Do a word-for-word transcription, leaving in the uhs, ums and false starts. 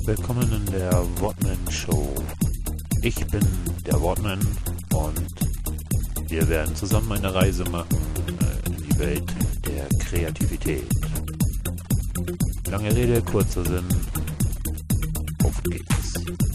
Willkommen in der Wortman Show. Ich bin der Wortman und wir werden zusammen eine Reise machen äh, in die Welt der Kreativität. Lange Rede, kurzer Sinn. Auf geht's.